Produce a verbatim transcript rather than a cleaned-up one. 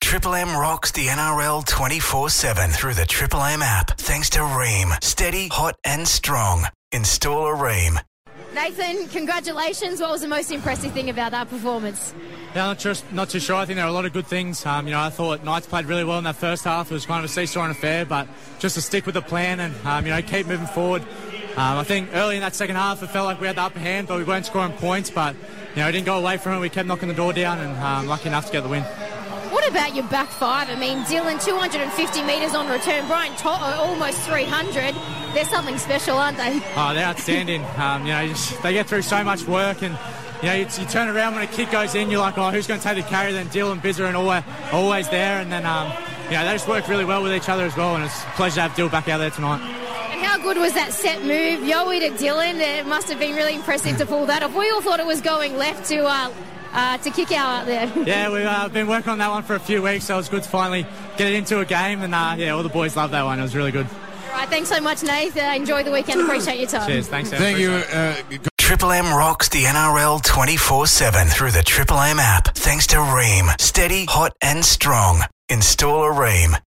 Triple M rocks the N R L twenty-four seven through the Triple M app. Thanks to Rheem. Steady, hot and strong. Install a Rheem. Nathan, congratulations. What was the most impressive thing about that performance? Yeah, not, just, not too sure. I think there were a lot of good things. Um, you know, I thought Knights played really well in that first half. It was kind of a seesaw affair, but just to stick with the plan and, um, you know, keep moving forward. Um, I think early in that second half, it felt like we had the upper hand, but we weren't scoring points. But, you know, we didn't go away from it. We kept knocking the door down and um, lucky enough to get the win. What about your back five? I mean, Dylan, two hundred fifty metres on return. Brian Toto, almost three hundred. They're something special, aren't they? Oh, they're outstanding. um, you know, just, they get through so much work and, you know, you, you turn around when a kick goes in, you're like, oh, who's going to take the carry? Then Dylan, Bizzer and always, always there. And then, um, you know, they just work really well with each other as well. And it's a pleasure to have Dill back out there tonight. And how good was that set move? Yowie to Dylan. It must have been really impressive to pull that off. We all thought it was going left to... Uh, Uh, to kick out out there. Yeah, we've uh, been working on that one for a few weeks, so it was good to finally get it into a game, and uh, yeah, all the boys loved that one. It was really good. All right, thanks so much, Nath. Uh, enjoy the weekend. Appreciate your time. Cheers, thanks. Thank you. Uh, Triple M rocks the N R L twenty-four seven through the Triple M app. Thanks to Rheem. Steady, hot and strong. Install a Rheem.